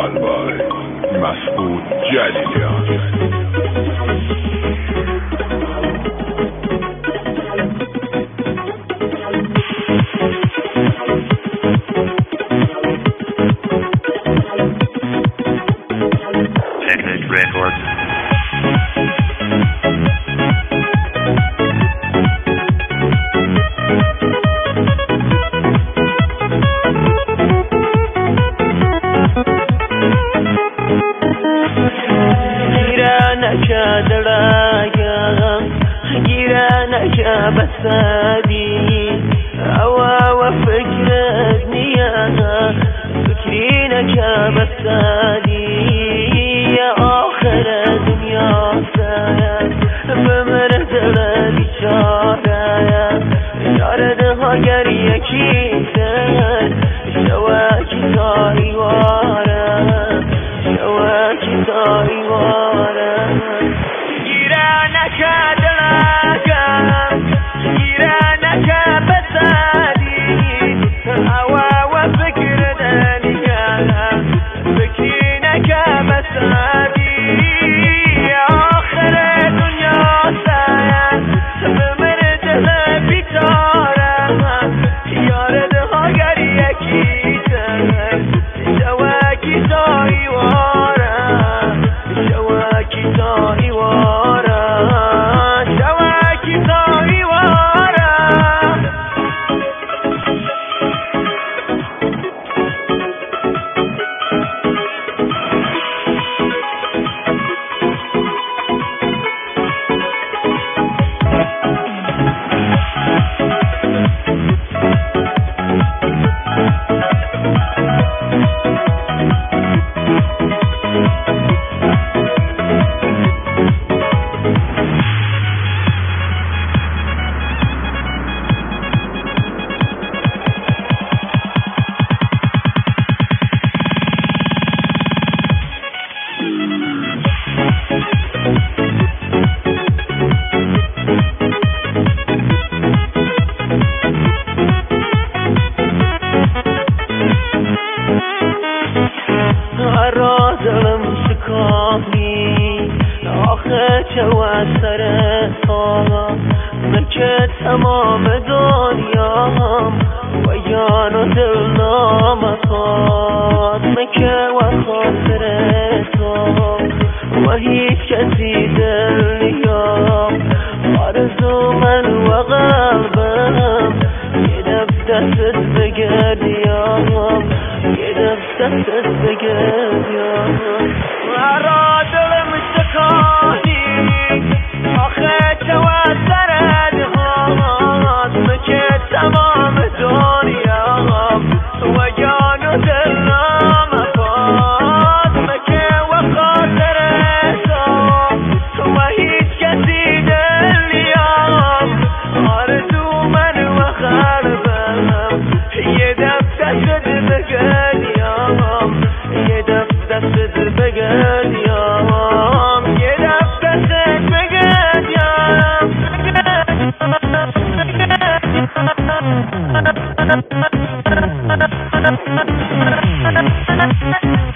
Musical by Masoud Jalilian. گیرانك بسادي أوا وفكرتني أنا فكرينك بسادي يا آخر دنيا سايا بمرد لدي شارع شاردها قريكي سر شواكي تاري وارا شواكي تاري وارا گیرانك رازم شکافی آخه چه وسر مکه تمام دنیام و یان و دل نامتاد مکه و خاطر تو و هیچ کسی دل نیام آرزو من و قلبم یه دستت بگردیم یه دستت بگردیم مرا دلم شکافی آخه چه وسرد هات مکه تمام دنیام و جان و دل نامفاد مکه و خاطر تو و هیچ کسی دل نیام آرزو من و قلبم یه دستت بگردیم یه دستت بگردیم یه دستت بگردیم